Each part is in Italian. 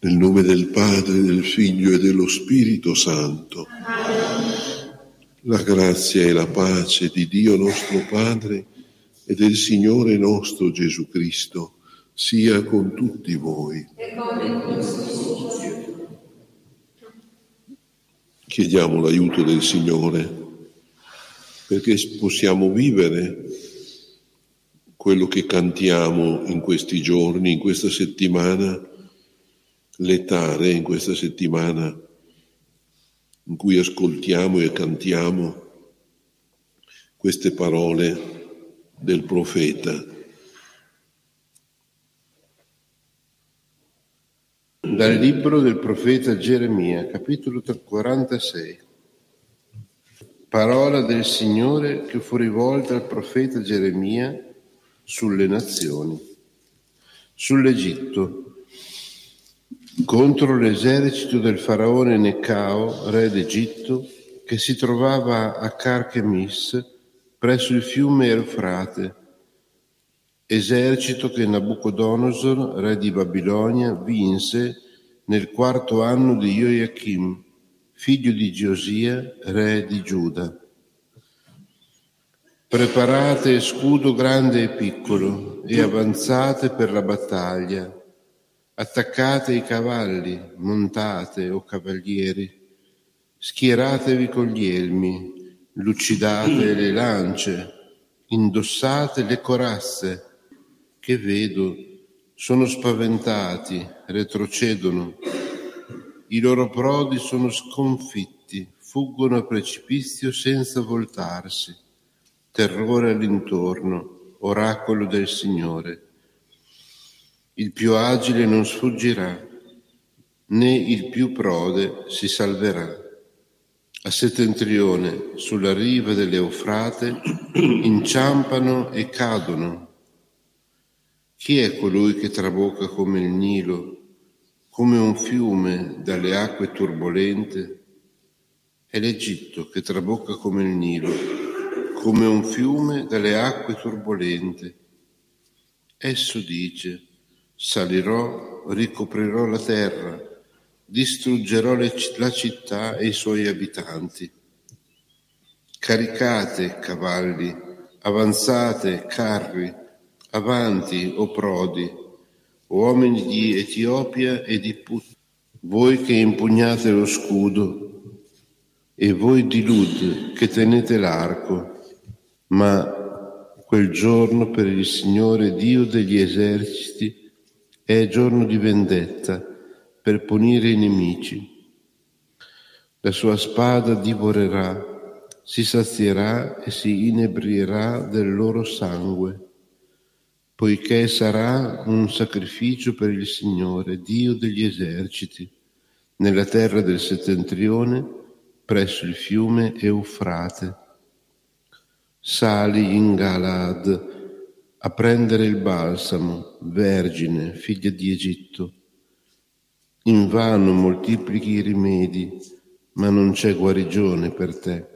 Nel nome del Padre, del Figlio e dello Spirito Santo. La grazia e la pace di Dio nostro Padre e del Signore nostro Gesù Cristo sia con tutti voi. Chiediamo l'aiuto del Signore perché possiamo vivere quello che cantiamo in questi giorni, in questa settimana, letare in questa settimana in cui ascoltiamo e cantiamo queste parole del profeta. Dal libro del profeta Geremia, capitolo 46. Parola del Signore che fu rivolta al profeta Geremia sulle nazioni, sull'Egitto, contro l'esercito del faraone Necao, re d'Egitto, che si trovava a Carchemis, presso il fiume Eufrate, esercito che Nabucodonosor, re di Babilonia, vinse nel 4° anno di Joachim, figlio di Giosia, re di Giuda. Preparate scudo grande e piccolo e avanzate per la battaglia. Attaccate i cavalli, montate o cavalieri, schieratevi con gli elmi, lucidate le lance, indossate le corazze, che vedo sono spaventati, retrocedono, i loro prodi sono sconfitti, fuggono a precipizio senza voltarsi, terrore all'intorno, oracolo del Signore. Il più agile non sfuggirà, né il più prode si salverà. A settentrione, sulla riva dell'Eufrate, inciampano e cadono. Chi è colui che trabocca come il Nilo, come un fiume dalle acque turbolente? È l'Egitto che trabocca come il Nilo, come un fiume dalle acque turbolente. Esso dice: salirò, ricoprirò la terra, distruggerò la città e i suoi abitanti. Caricate cavalli, avanzate carri, avanti, o prodi, uomini di Etiopia e di Put, voi che impugnate lo scudo, e voi di Lud che tenete l'arco. Ma quel giorno per il Signore Dio degli eserciti è giorno di vendetta per punire i nemici. La sua spada divorerà, si sazierà e si inebrierà del loro sangue, poiché sarà un sacrificio per il Signore, Dio degli eserciti, nella terra del settentrione, presso il fiume Eufrate. Sali in Galad a prendere il balsamo, vergine, figlia di Egitto. Invano moltiplichi i rimedi, ma non c'è guarigione per te.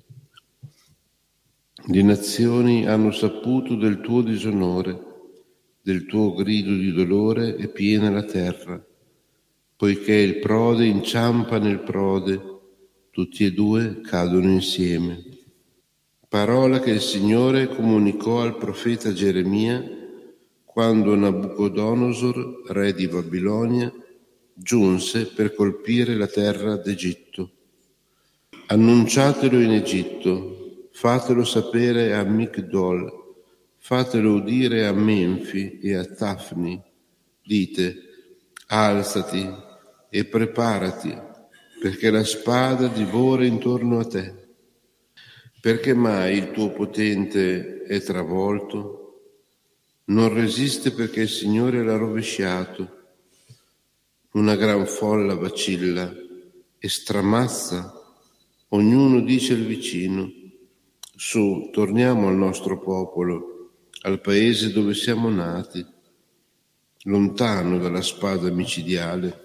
Le nazioni hanno saputo del tuo disonore, del tuo grido di dolore è piena la terra, poiché il prode inciampa nel prode, tutti e due cadono insieme. Parola che il Signore comunicò al profeta Geremia quando Nabucodonosor, re di Babilonia, giunse per colpire la terra d'Egitto. Annunciatelo in Egitto, fatelo sapere a Migdol, fatelo udire a Menfi e a Tafni. Dite: alzati e preparati, perché la spada divora intorno a te. Perché mai il tuo potente è travolto? Non resiste perché il Signore l'ha rovesciato. Una gran folla vacilla e stramazza. Ognuno dice al vicino: su, torniamo al nostro popolo, al paese dove siamo nati, lontano dalla spada micidiale.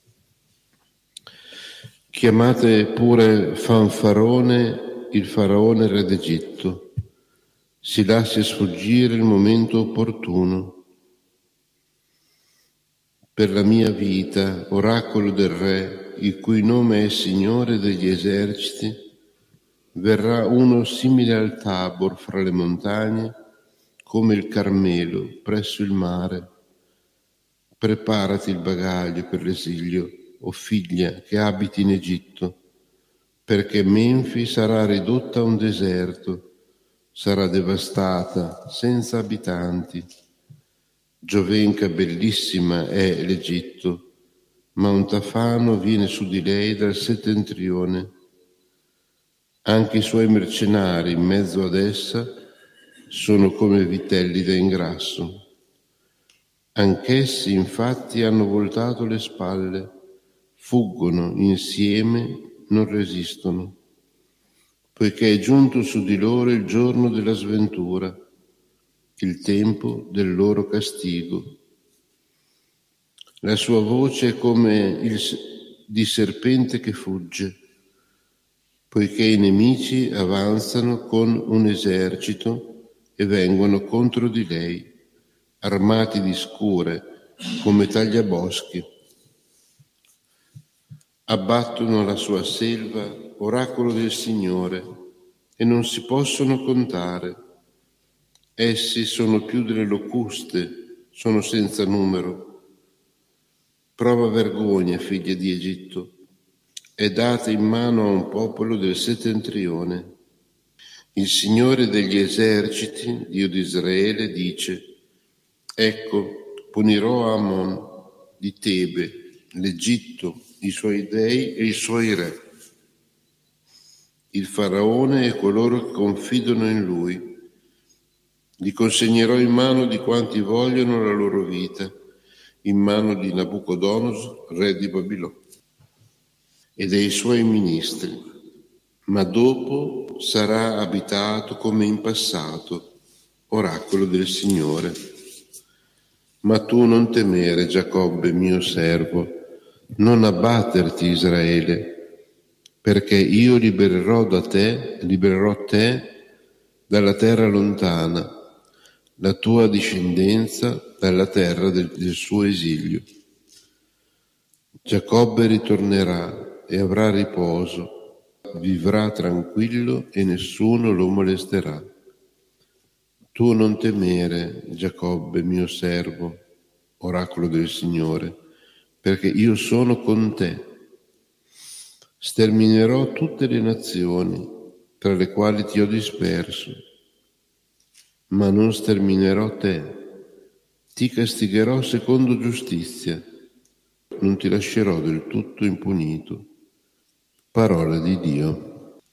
Chiamate pure Fanfarone il faraone re d'Egitto, si lascia sfuggire il momento opportuno. per la mia vita, oracolo del Re, il cui nome è Signore degli eserciti, verrà uno simile al Tabor fra le montagne, come il Carmelo presso il mare. Preparati il bagaglio per l'esilio, o figlia che abiti in Egitto, perché Menfi sarà ridotta a un deserto, sarà devastata, senza abitanti. Giovenca bellissima è l'Egitto, ma un tafano viene su di lei dal settentrione. Anche i suoi mercenari in mezzo ad essa sono come vitelli da ingrasso. Anch'essi infatti hanno voltato le spalle, fuggono insieme, non resistono, poiché è giunto su di loro il giorno della sventura, il tempo del loro castigo. La sua voce è come di serpente che fugge, poiché i nemici avanzano con un esercito e vengono contro di lei, armati di scure come tagliaboschi. Abbattono la sua selva, oracolo del Signore, e non si possono contare. Essi sono più delle locuste, sono senza numero. Prova vergogna, figlia di Egitto, è data in mano a un popolo del settentrione. Il Signore degli eserciti, Dio di Israele, dice: ecco, punirò Ammon di Tebe, l'Egitto, i suoi dei e i suoi re, il faraone e coloro che confidano in lui. Li consegnerò in mano di quanti vogliono la loro vita, in mano di Nabucodonosor, re di Babilonia, e dei suoi ministri, ma dopo sarà abitato come in passato, oracolo del Signore. Ma tu non temere, Giacobbe, mio servo, non abbatterti, Israele, perché io libererò te dalla terra lontana, la tua discendenza dalla terra del suo esilio. Giacobbe ritornerà e avrà riposo, vivrà tranquillo e nessuno lo molesterà. Tu non temere, Giacobbe, mio servo, oracolo del Signore, perché io sono con te. Sterminerò tutte le nazioni, tra le quali ti ho disperso, ma non sterminerò te. Ti castigherò secondo giustizia, non ti lascerò del tutto impunito. Parola di Dio.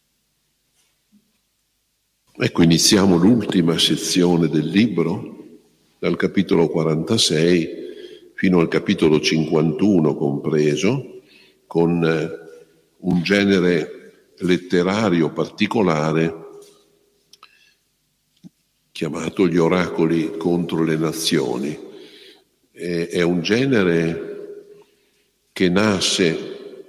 Ecco, iniziamo l'ultima sezione del libro, dal capitolo 46 fino al capitolo 51 compreso, con un genere letterario particolare chiamato gli oracoli contro le nazioni. È un genere che nasce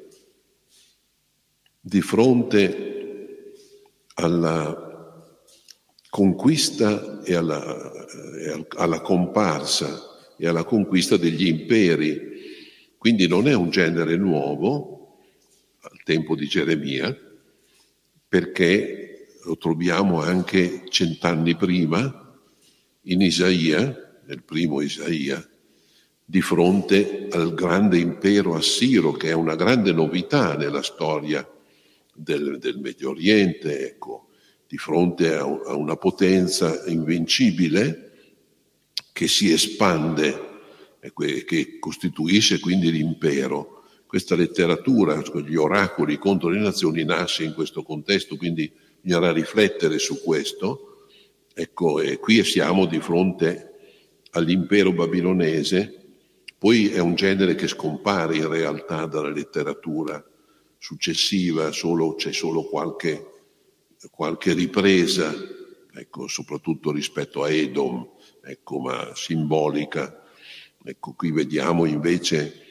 di fronte alla conquista e alla comparsa e alla conquista degli imperi. Quindi non è un genere nuovo al tempo di Geremia, perché lo troviamo anche 100 anni prima in Isaia, nel primo Isaia, di fronte al grande impero assiro, che è una grande novità nella storia del Medio Oriente, ecco, di fronte a una potenza invincibile che si espande e che costituisce quindi l'impero. Questa letteratura, gli oracoli contro le nazioni, nasce in questo contesto, quindi bisognerà riflettere su questo. Ecco, e qui siamo di fronte all'impero babilonese. Poi è un genere che scompare in realtà dalla letteratura successiva, c'è solo qualche ripresa, ecco, soprattutto rispetto a Edom, ecco, ma simbolica. Ecco, qui vediamo invece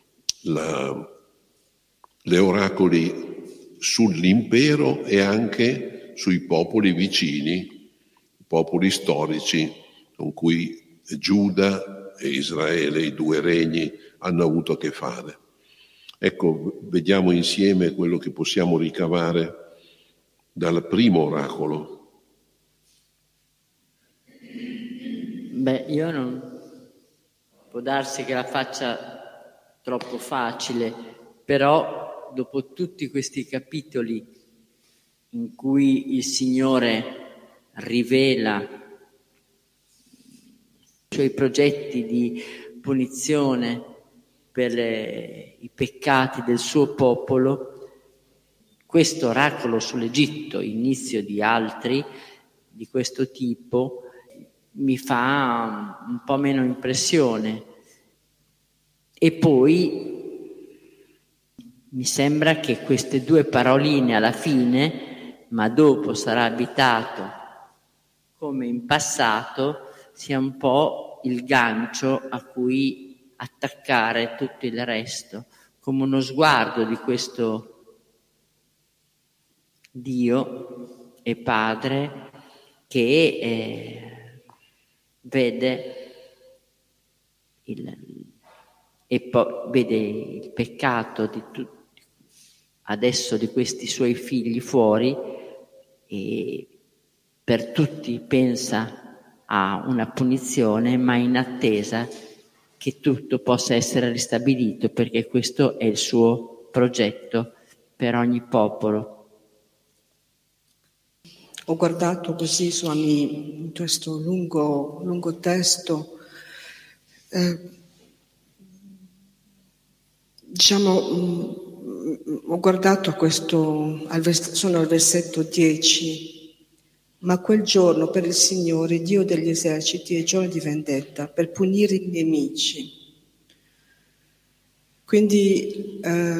le oracoli sull'impero e anche sui popoli vicini, popoli storici con cui Giuda e Israele, i due regni, hanno avuto a che fare. Ecco, vediamo insieme quello che possiamo ricavare dal primo oracolo. Io non... può darsi che la faccia troppo facile, però dopo tutti questi capitoli in cui il Signore rivela i suoi progetti di punizione per i peccati del suo popolo, questo oracolo sull'Egitto, inizio di altri di questo tipo, mi fa un po' meno impressione. E poi mi sembra che queste due paroline alla fine, ma dopo sarà abitato come in passato, sia un po' il gancio a cui attaccare tutto il resto, come uno sguardo di questo Dio e Padre che vede vede il peccato di tutti, adesso di questi suoi figli fuori, e per tutti pensa a una punizione, ma in attesa che tutto possa essere ristabilito, perché questo è il suo progetto per ogni popolo. Ho guardato così, in questo lungo testo, ho guardato sono al versetto 10, ma quel giorno per il Signore, Dio degli eserciti, è giorno di vendetta, per punire i nemici. Quindi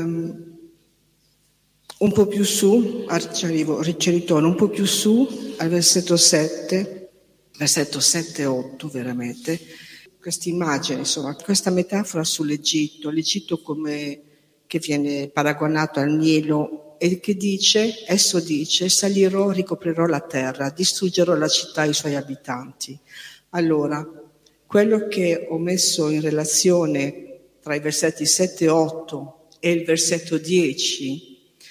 un po' più su, ci ritorno, un po' più su al versetto 7 e 8 veramente, questa immagine, insomma, questa metafora sull'Egitto, l'Egitto che viene paragonato al Nilo e che esso dice, salirò, ricoprirò la terra, distruggerò la città e i suoi abitanti. Allora, quello che ho messo in relazione tra i versetti 7 e 8 e il versetto 10,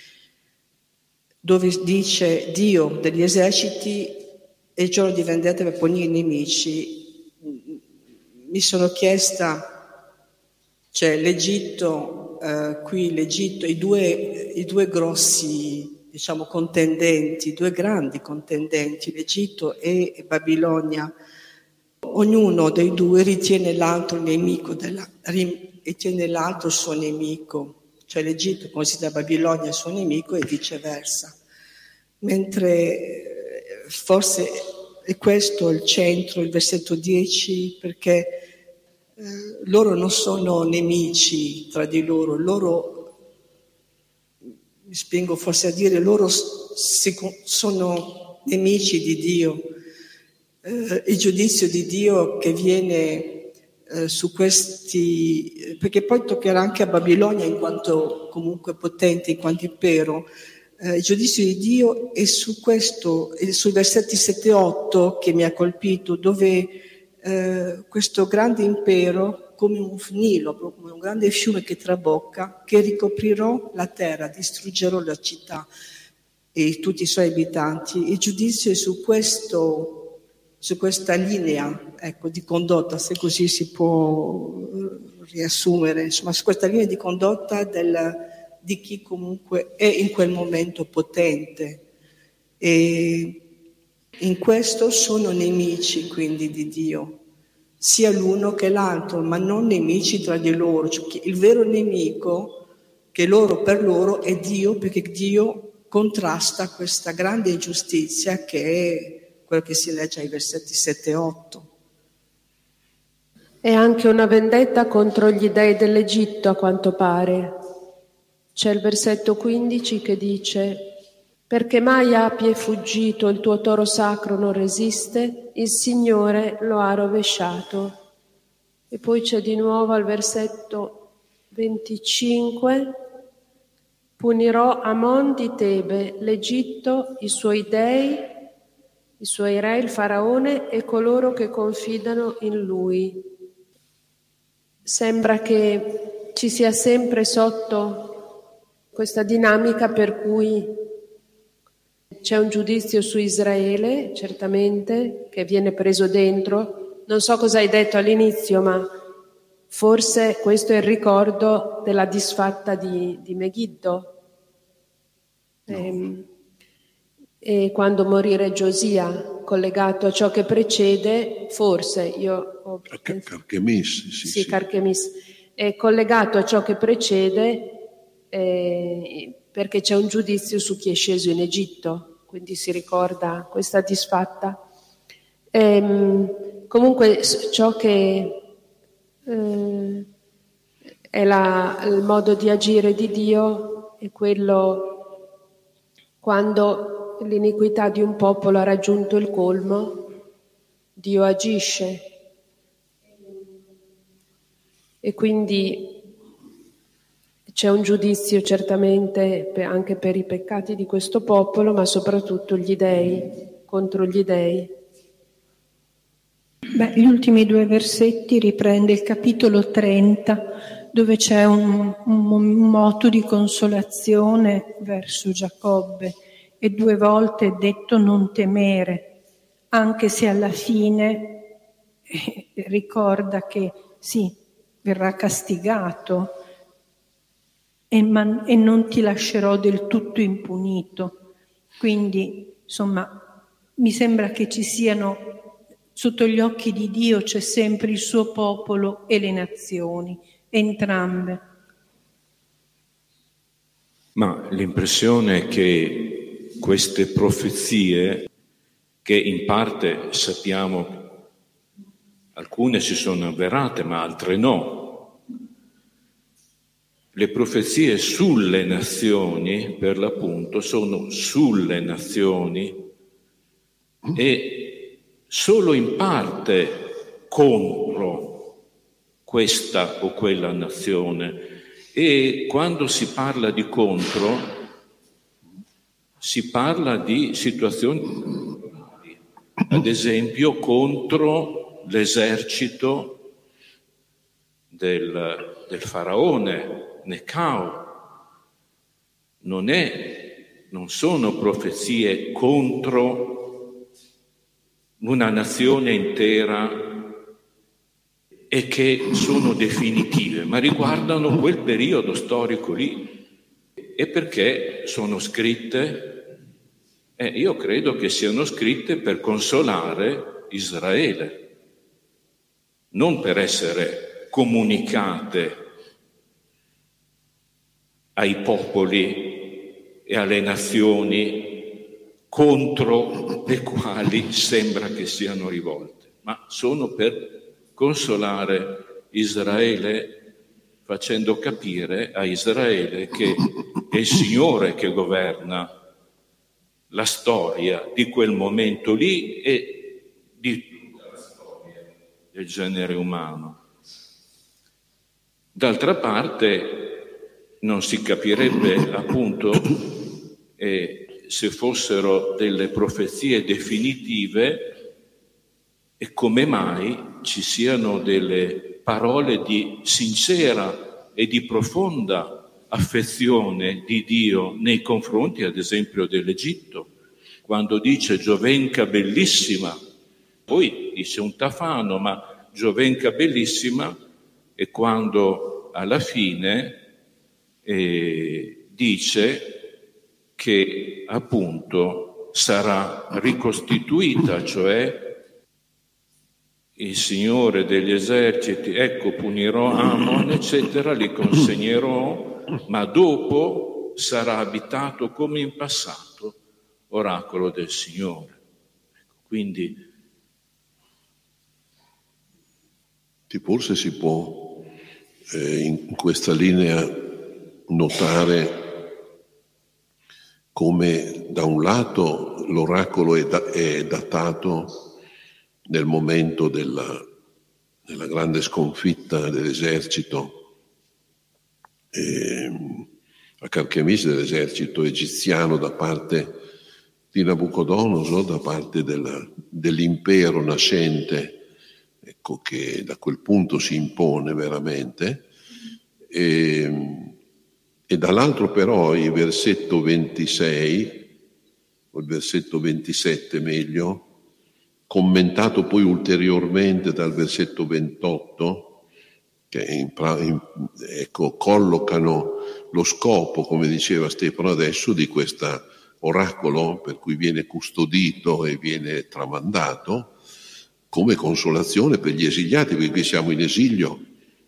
dove dice Dio degli eserciti è giorno di vendetta per punire i nemici, mi sono chiesta, l'Egitto, i due grossi, contendenti, i due grandi contendenti, l'Egitto e Babilonia, ognuno dei due ritiene l'altro nemico ritiene l'altro suo nemico. Cioè l'Egitto considera Babilonia il suo nemico e viceversa. Mentre forse è questo il centro, il versetto 10, perché loro non sono nemici tra di loro, mi spingo forse a dire, loro sono nemici di Dio. Il giudizio di Dio che viene su questi, perché poi toccherà anche a Babilonia in quanto comunque potente, in quanto impero, il giudizio di Dio è su questo, è sui versetti 7 e 8 che mi ha colpito, dove questo grande impero, come un Nilo, come un grande fiume che trabocca, che ricoprirò la terra, distruggerò la città e tutti i suoi abitanti. Il giudizio è su questa linea, di condotta, se così si può riassumere, insomma, su questa linea di condotta di chi comunque è in quel momento potente. E in questo sono nemici quindi di Dio, sia l'uno che l'altro, ma non nemici tra di loro. Cioè, il vero nemico che per loro è Dio, perché Dio contrasta questa grande ingiustizia che è quello che si legge ai versetti 7 e 8. È anche una vendetta contro gli dei dell'Egitto, a quanto pare. C'è il versetto 15 che dice: perché mai api è fuggito, il tuo toro sacro non resiste, il Signore lo ha rovesciato. E poi c'è di nuovo al versetto 25: punirò Amon di Tebe, l'Egitto, i suoi dei, i suoi re, il faraone e coloro che confidano in lui. sembra che ci sia sempre sotto questa dinamica per cui c'è un giudizio su Israele, certamente, che viene preso dentro. Non so cosa hai detto all'inizio, ma forse questo è il ricordo della disfatta di Megiddo. E quando morì Re Giosia, collegato a ciò che precede, forse io ho Carchemis, sì. Carchemis, è collegato a ciò che precede perché c'è un giudizio su chi è sceso in Egitto, quindi si ricorda questa disfatta. Comunque ciò che è il modo di agire di Dio è quello quando l'iniquità di un popolo ha raggiunto il colmo, Dio agisce. E quindi c'è un giudizio certamente anche per i peccati di questo popolo, ma soprattutto gli dèi, contro gli dèi. Gli ultimi 2 versetti riprende il capitolo 30, dove c'è un moto di consolazione verso Giacobbe, e 2 volte è detto non temere, anche se alla fine ricorda che sì, verrà castigato e non ti lascerò del tutto impunito. Quindi, insomma, mi sembra che ci siano, sotto gli occhi di Dio c'è sempre il suo popolo e le nazioni, entrambe. Ma l'impressione è che queste profezie, che in parte sappiamo, alcune si sono avverate, ma altre no. Le profezie sulle nazioni, per l'appunto, sono sulle nazioni e solo in parte contro questa o quella nazione. E quando si parla di contro, si parla di situazioni, ad esempio, contro l'esercito del faraone Necao. Non sono profezie contro una nazione intera e che sono definitive, ma riguardano quel periodo storico lì. E perché sono scritte? Io credo che siano scritte per consolare Israele, non per essere comunicate ai popoli e alle nazioni contro le quali sembra che siano rivolte, ma sono per consolare Israele, facendo capire a Israele che è il Signore che governa la storia di quel momento lì e di tutta la storia del genere umano. D'altra parte non si capirebbe appunto se fossero delle profezie definitive e come mai ci siano delle parole di sincera e di profonda affezione di Dio nei confronti, ad esempio, dell'Egitto, quando dice Giovenca bellissima, poi dice un tafano, ma Giovenca bellissima, e quando alla fine dice che appunto sarà ricostituita, cioè il Signore degli eserciti, ecco punirò Amon, eccetera, li consegnerò, ma dopo sarà abitato come in passato, oracolo del Signore. Quindi forse si può in questa linea notare come da un lato l'oracolo è datato nel momento della grande sconfitta dell'esercito a Carchemis, dell'esercito egiziano da parte di Nabucodonosor, da parte dell'impero nascente ecco, che da quel punto si impone veramente, e dall'altro però il versetto 26, o il versetto 27 meglio, commentato poi ulteriormente dal versetto 28, che ecco, collocano lo scopo, come diceva Stefano adesso, di questo oracolo per cui viene custodito e viene tramandato come consolazione per gli esiliati, perché qui siamo in esilio,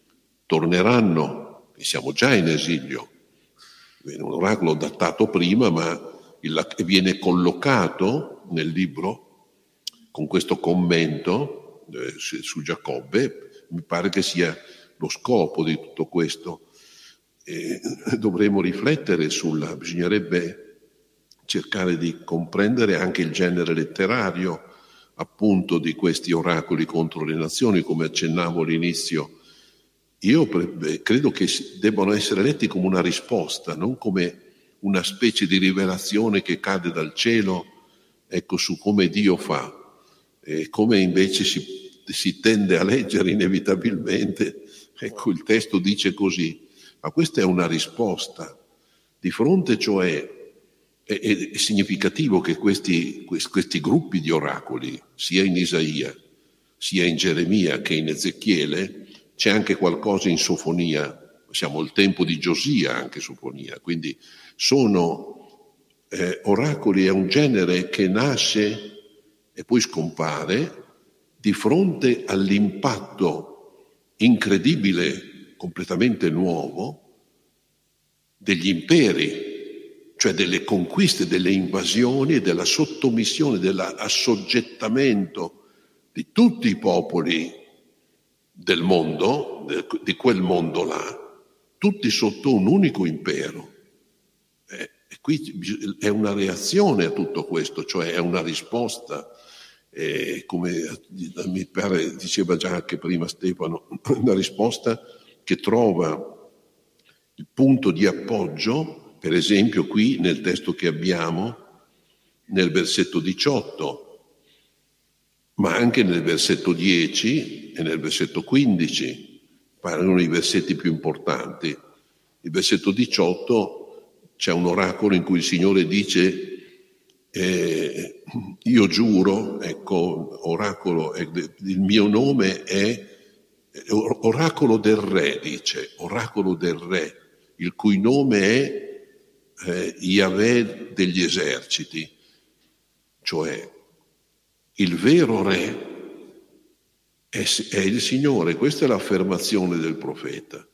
torneranno, e siamo già in esilio. Viene un oracolo datato prima, ma viene collocato nel libro con questo commento su Giacobbe. Mi pare che sia lo scopo di tutto questo. Dovremmo riflettere bisognerebbe cercare di comprendere anche il genere letterario appunto di questi oracoli contro le nazioni, come accennavo all'inizio. Io credo che debbano essere letti come una risposta, non come una specie di rivelazione che cade dal cielo, ecco, su come Dio fa, e come invece si tende a leggere inevitabilmente. Ecco, il testo dice così, ma questa è una risposta. Di fronte, cioè, è significativo che questi gruppi di oracoli, sia in Isaia, sia in Geremia che in Ezechiele, c'è anche qualcosa in Sofonia, siamo al tempo di Giosia, anche Sofonia, quindi sono oracoli, è un genere che nasce e poi scompare di fronte all'impatto incredibile, completamente nuovo, degli imperi, cioè delle conquiste, delle invasioni e della sottomissione, dell'assoggettamento di tutti i popoli del mondo, di quel mondo là, tutti sotto un unico impero. E qui è una reazione a tutto questo, cioè è una risposta, come mi pare diceva già anche prima Stefano, una risposta che trova il punto di appoggio, per esempio qui nel testo che abbiamo, nel versetto 18, ma anche nel versetto 10 e nel versetto 15, parlano i versetti più importanti. Il versetto 18 c'è un oracolo in cui il Signore dice io giuro, ecco, oracolo, il mio nome è oracolo del re, dice, oracolo del re, il cui nome è Yahweh degli eserciti, cioè il vero re è il Signore. Questa è l'affermazione del profeta.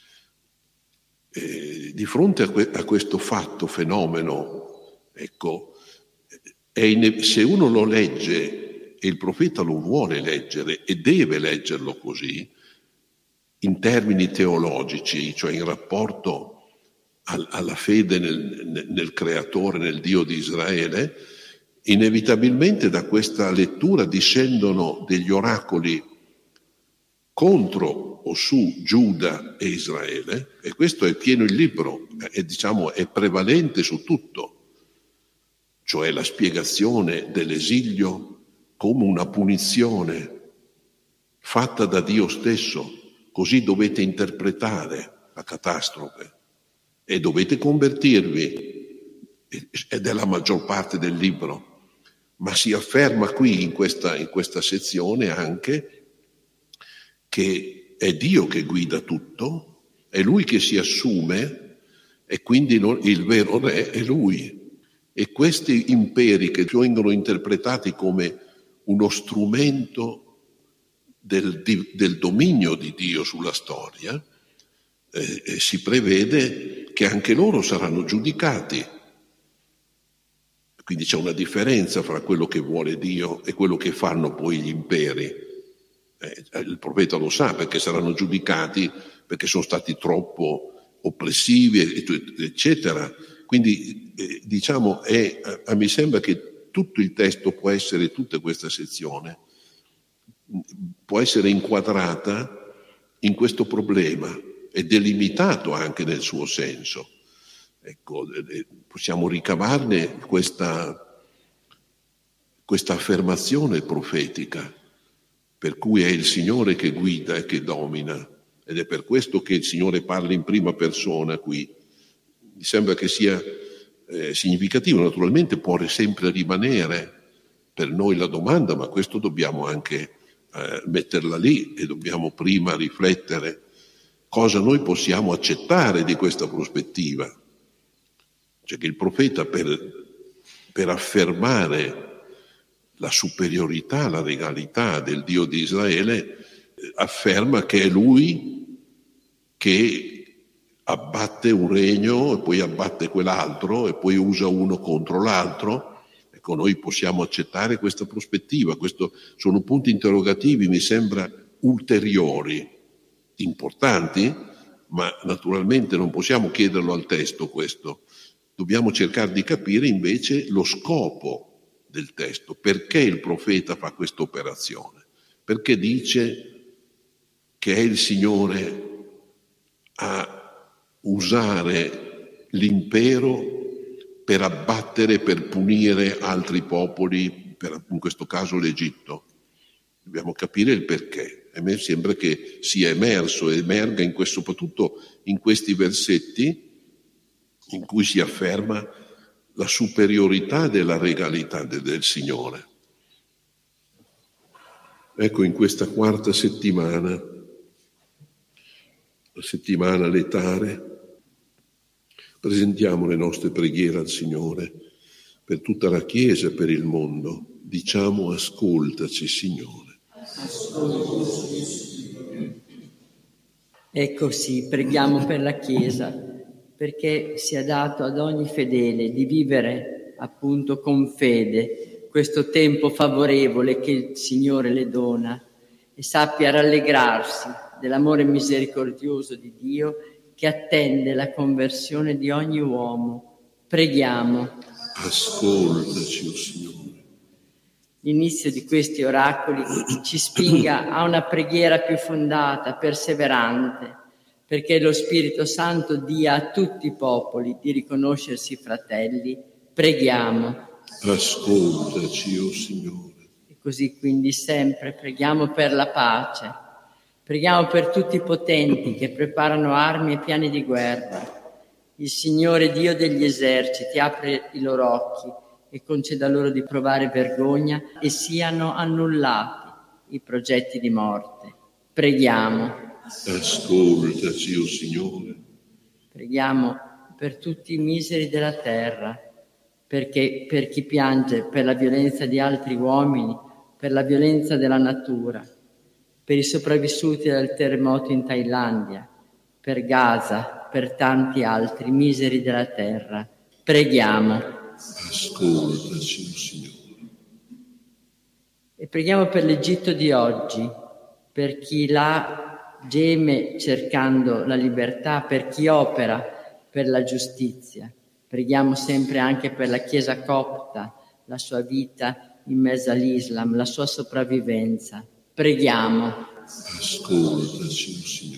Di fronte a questo fatto, fenomeno, ecco, se uno lo legge, e il profeta lo vuole leggere e deve leggerlo così, in termini teologici, cioè in rapporto alla fede nel Creatore, nel Dio di Israele, inevitabilmente da questa lettura discendono degli oracoli contro o su Giuda e Israele, e questo è pieno il libro, è prevalente su tutto, cioè la spiegazione dell'esilio come una punizione fatta da Dio stesso. Così dovete interpretare la catastrofe e dovete convertirvi, ed è la maggior parte del libro, ma si afferma qui in questa sezione anche che è Dio che guida tutto, è Lui che si assume e quindi il vero re è Lui. E questi imperi che vengono interpretati come uno strumento del dominio di Dio sulla storia, si prevede che anche loro saranno giudicati. Quindi c'è una differenza fra quello che vuole Dio e quello che fanno poi gli imperi. Il profeta lo sa, perché saranno giudicati perché sono stati troppo oppressivi, eccetera. Quindi mi sembra che tutto il testo può essere, tutta questa sezione può essere inquadrata in questo problema e delimitato anche nel suo senso. Ecco, possiamo ricavarne questa affermazione profetica, per cui è il Signore che guida e che domina, ed è per questo che il Signore parla in prima persona qui. Mi sembra che sia significativo. Naturalmente può sempre rimanere per noi la domanda, ma questo dobbiamo anche metterla lì e dobbiamo prima riflettere cosa noi possiamo accettare di questa prospettiva. Cioè che il profeta per affermare la superiorità, la regalità del Dio di Israele, afferma che è Lui che abbatte un regno e poi abbatte quell'altro e poi usa uno contro l'altro. Ecco, noi possiamo accettare questa prospettiva. Questo sono punti interrogativi, mi sembra, ulteriori, importanti, ma naturalmente non possiamo chiederlo al testo questo. Dobbiamo cercare di capire invece lo scopo del testo, perché il profeta fa questa operazione, perché dice che è il Signore a usare l'impero per abbattere, per punire altri popoli, in questo caso l'Egitto. Dobbiamo capire il perché. A me sembra che sia emerga soprattutto in questi versetti in cui si afferma la superiorità della regalità del Signore. Ecco, in questa quarta settimana, la settimana letare, presentiamo le nostre preghiere al Signore per tutta la Chiesa e per il mondo. Diciamo: ascoltaci, Signore. Ecco sì, preghiamo per la Chiesa, perché sia dato ad ogni fedele di vivere appunto con fede questo tempo favorevole che il Signore le dona e sappia rallegrarsi dell'amore misericordioso di Dio che attende la conversione di ogni uomo. Preghiamo. Ascoltaci, o Signore. L'inizio di questi oracoli ci spinga a una preghiera più fondata, perseverante, perché lo Spirito Santo dia a tutti i popoli di riconoscersi fratelli. Preghiamo. Ascoltaci, o Signore. E così quindi sempre preghiamo per la pace, preghiamo per tutti i potenti che preparano armi e piani di guerra. Il Signore Dio degli eserciti apre i loro occhi e conceda loro di provare vergogna e siano annullati i progetti di morte. Preghiamo. Ascoltaci, o Signore. Preghiamo per tutti i miseri della terra, perché per chi piange per la violenza di altri uomini, per la violenza della natura, per i sopravvissuti del terremoto in Thailandia, per Gaza, per tanti altri miseri della terra. Preghiamo. Ascoltaci, o Signore. E preghiamo per l'Egitto di oggi, per chi là geme cercando la libertà, per chi opera per la giustizia. Preghiamo sempre anche per la Chiesa copta, la sua vita in mezzo all'Islam, la sua sopravvivenza. Preghiamo. Ascoltaci, o Signore.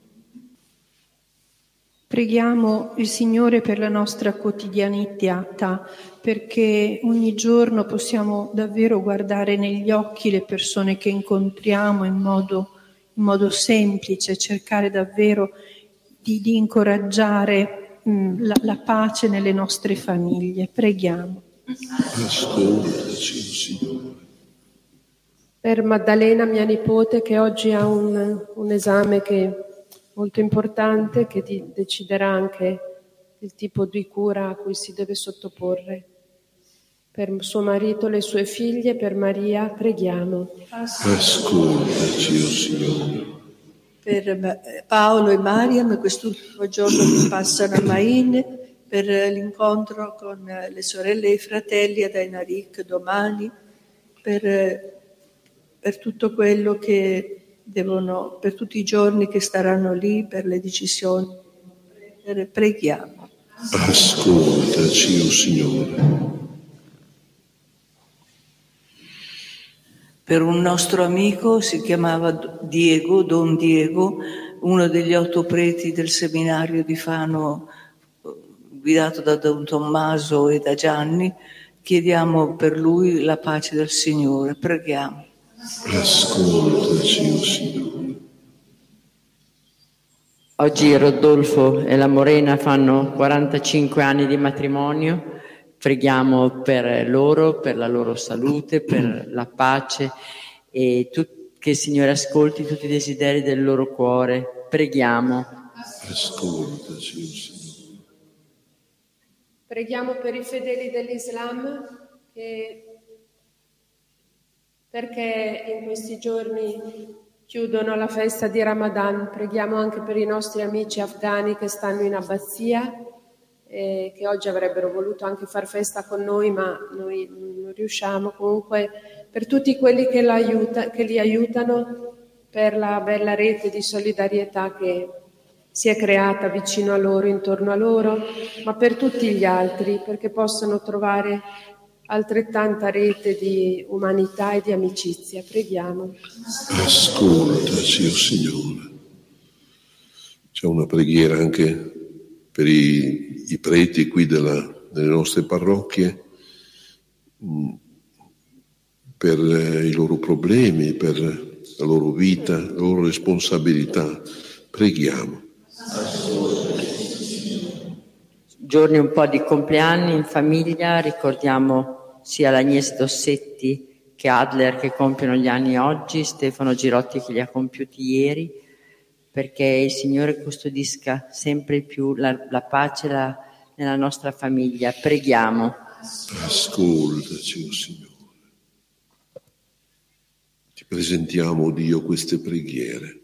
Preghiamo il Signore per la nostra quotidianità, perché ogni giorno possiamo davvero guardare negli occhi le persone che incontriamo in modo semplice, cercare davvero di incoraggiare la pace nelle nostre famiglie. Preghiamo. Ascoltaci, Signore. Per Maddalena, mia nipote, che oggi ha un esame che molto importante, che deciderà anche il tipo di cura a cui si deve sottoporre. Per suo marito, le sue figlie, per Maria, preghiamo. Ascoltaci, o Signore. Per Paolo e Mariam, quest'ultimo giorno che passano a Main, per l'incontro con le sorelle e i fratelli ad Ainarik domani, per tutto quello che devono, per tutti i giorni che staranno lì, per le decisioni. Preghiamo. Ascoltaci, o Signore. Per un nostro amico, si chiamava Diego, Don Diego, uno degli 8 preti del seminario di Fano, guidato da Don Tommaso e da Gianni, chiediamo per lui la pace del Signore. Preghiamo. Ascoltaci, o Signore. Oggi Rodolfo e la Morena fanno 45 anni di matrimonio. Preghiamo per loro, per la loro salute, per la pace e che il Signore ascolti tutti i desideri del loro cuore. Preghiamo. Ascoltaci, o Signore. Preghiamo per i fedeli dell'Islam perché in questi giorni chiudono la festa di Ramadan. Preghiamo anche per i nostri amici afghani che stanno in abbazia e che oggi avrebbero voluto anche far festa con noi, ma noi non riusciamo. Comunque per tutti quelli che li aiutano, per la bella rete di solidarietà che si è creata vicino a loro, intorno a loro, ma per tutti gli altri, perché possano trovare altrettanta rete di umanità e di amicizia. Preghiamo. Ascoltaci, o Signore. C'è una preghiera anche per i preti qui delle nostre parrocchie, per i loro problemi, per la loro vita, la loro responsabilità. Preghiamo. Giorni un po' di compleanni in famiglia, ricordiamo sia l'Agnese Dossetti che Adler che compiono gli anni oggi, Stefano Girotti che li ha compiuti ieri, perché il Signore custodisca sempre più la pace nella nostra famiglia. Preghiamo. Ascoltaci, o Signore. Ti presentiamo, Dio, queste preghiere.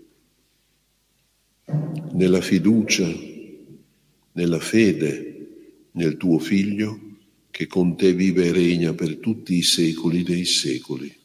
Nella fiducia, nella fede, nel tuo Figlio, che con te vive e regna per tutti i secoli dei secoli.